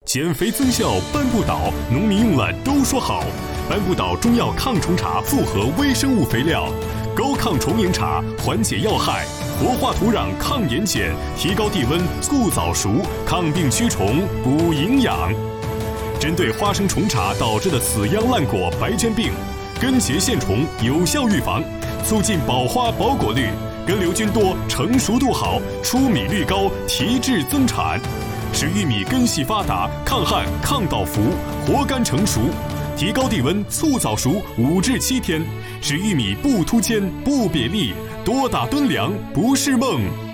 减肥增效斑布岛，农民用了都说好。斑布岛中药抗虫茶复合微生物肥料，高抗虫蝇茶缓解要害，活化土壤抗盐碱，提高地温促早熟，抗病驱虫补营养。针对花生虫茶导致的死秧烂果、白圈病、根节线虫有效预防，促进保花保果率，根瘤菌多，成熟度好，出米率高，提质增产，使玉米根系发达，抗旱抗倒伏，活干成熟，提高地温促早熟5至7天，使玉米不突尖不瘪粒，多打吨粮不是梦。